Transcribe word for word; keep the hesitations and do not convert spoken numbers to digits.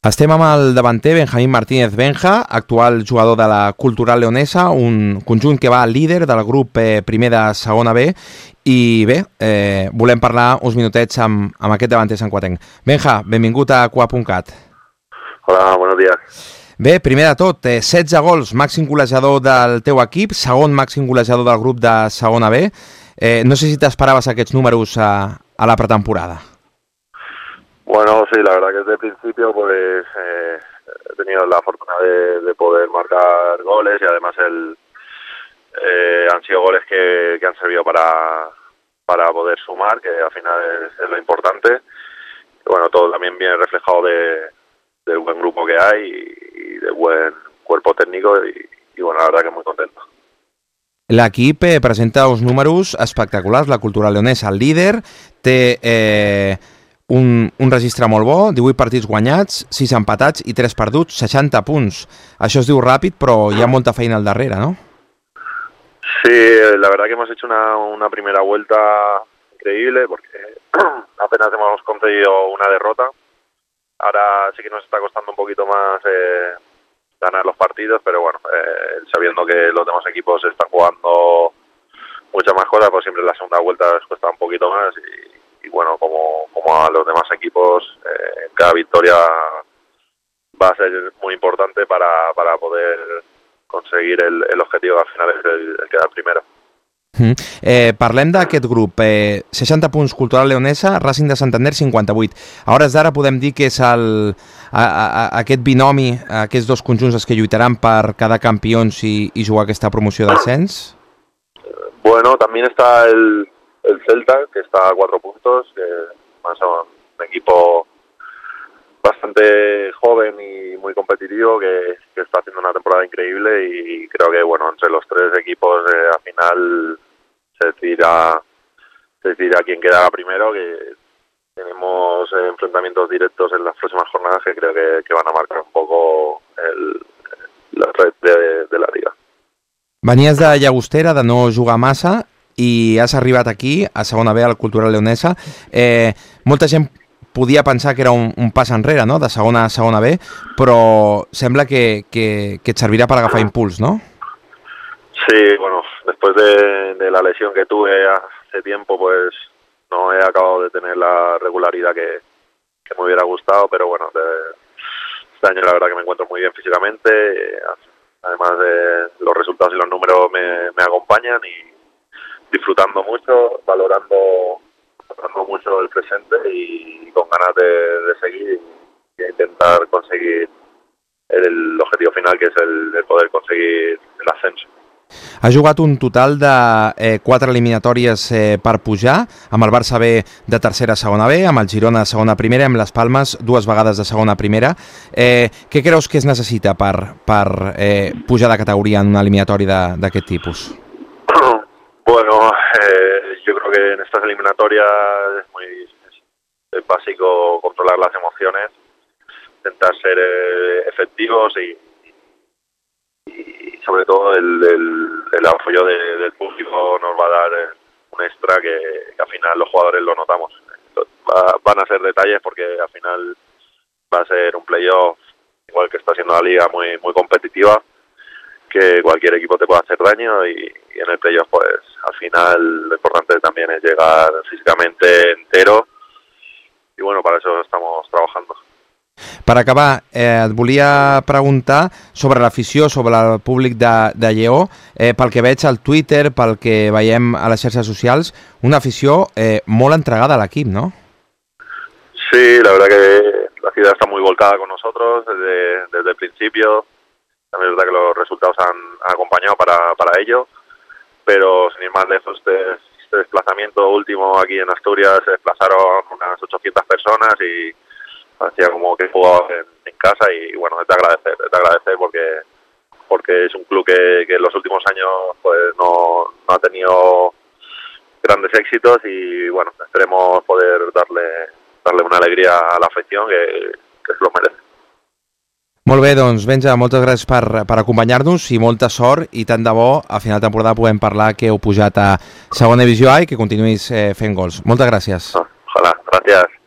Estem amb el davanter Benjamín Martínez Benja, actual jugador de la Cultural Leonesa, un conjunt que va líder del grup eh, primer de segona B, i bé, eh, volem parlar uns minutets amb, amb aquest davanter santcuatenc. Benja, benvingut a Q A punt cat. Hola, buenos días. Bé, primer de tot, eh, setze gols, màxim golejador del teu equip, segon màxim golejador del grup de segona B. Eh, no sé si t'esperaves aquests números a, a la pretemporada. Bueno, sí, la verdad que desde el principio pues eh, he tenido la fortuna de, de poder marcar goles y además el, eh, han sido goles que, que han servido para, para poder sumar, que al final es, es lo importante. Y bueno, todo también viene reflejado de, del buen grupo que hay y, y del buen cuerpo técnico y, y bueno, la verdad que muy contento. L'equip eh, presenta uns números espectaculars, la Cultural Leonesa. El líder té eh, un, un registre molt bo, divuit partits guanyats, sis empatats i tres perduts, seixanta punts. Això es diu ràpid, però hi ha molta feina al darrere, ¿no? Sí, la verdad que hemos hecho una, una primera vuelta increíble porque apenas hemos conseguido una derrota. Ahora sí que nos está costando un poquito más eh, ganar los partidos, pero bueno, eh, sabiendo que los demás equipos están jugando muchas más cosas, pues siempre la segunda vuelta les cuesta un poquito más y, y bueno, como, como a los demás equipos, eh, cada victoria va a ser muy importante para, para poder conseguir el, el objetivo, al final es el, el quedar primero. Mm. Eh, parlem d'aquest grup, eh, seixanta punts Cultural Leonesa, Racing de Santander cinquanta-vuit. A hores d'ara podem dir que és el, a, a, aquest binomi, aquests dos conjunts els que lluitaran per cada campions i, i jugar aquesta promoció d'ascens? Bueno, también está el, el Celta, que está a cuatro puntos, que más son un equipo bastante joven y muy competitivo, que, que está haciendo una temporada increíble y creo que bueno, entre los tres equipos eh, al final se decidirá, se decidirá quién quedará primero, que tenemos eh, enfrentamientos directos en las próximas jornadas que creo que, que van a marcar un poco el, la red de, de la liga. Venies de Llagostera, de no jugar massa, i has arribat aquí, a segona B, al Cultural Leonesa. Eh, molta gent podia pensar que era un, un pas enrere, ¿no?, de segona a segona B, però sembla que, que, que et servirà per agafar impuls, ¿no? Sí, bueno, después de, de la lesión que tuve hace tiempo, pues no he acabado de tener la regularidad que, que me hubiera gustado, pero bueno, de, este año la verdad que me encuentro muy bien físicamente, además de los resultados y los números me, me acompañan y disfrutando mucho, valorando valorando mucho el presente y con ganas de, de seguir y intentar conseguir el, el objetivo final, que es el, el poder conseguir el ascenso. Ha jugat un total de eh, quatre eliminatòries eh, per pujar, amb el Barça B de tercera a segona B, amb el Girona de segona a primera, amb les Palmes dues vegades de segona a primera. Eh, què creus que es necessita per, per eh, pujar de categoria en una eliminatòria d'aquest tipus? Bueno, eh, yo creo que en estas eliminatorias es muy es, es básico controlar las emociones, intentar ser eh, efectivos y, y sobre todo el, el, el apoyo de, del público nos va a dar un extra que, que al final los jugadores lo notamos. Va, van a ser detalles porque al final va a ser un playoff, igual que está siendo la liga, muy muy competitiva, que cualquier equipo te puede hacer daño y, y en el playoff pues al final lo importante también es llegar físicamente entero y bueno, para eso estamos trabajando. Per acabar, eh, et volia preguntar sobre l'afició, sobre el públic de, de Lleó. Eh, pel que veig al Twitter, pel que veiem a les xarxes socials, una afició eh, molt entregada a l'equip, ¿no? Sí, la verdad que la ciudad está muy volcada con nosotros desde, desde el principio. También es verdad que los resultados han, han acompañado para, para ello, pero sin ir más lejos, este, este desplazamiento último aquí en Asturias se desplazaron unas ochocientas personas y parecía como que jugaba en, en casa y bueno, es de agradecer, es de agradecer porque porque es un club que, que en los últimos años pues no, no ha tenido grandes éxitos y bueno, esperemos poder darle darle una alegría a la afición que, que se lo merece. Molt bé, doncs Benja, moltes gràcies per, per acompanyar-nos i molta sort i tant de bo a final de temporada podem parlar que heu pujat a segona divisió A i que continuïs eh, fent gols. Moltes gràcies. Ojalá, gràcies.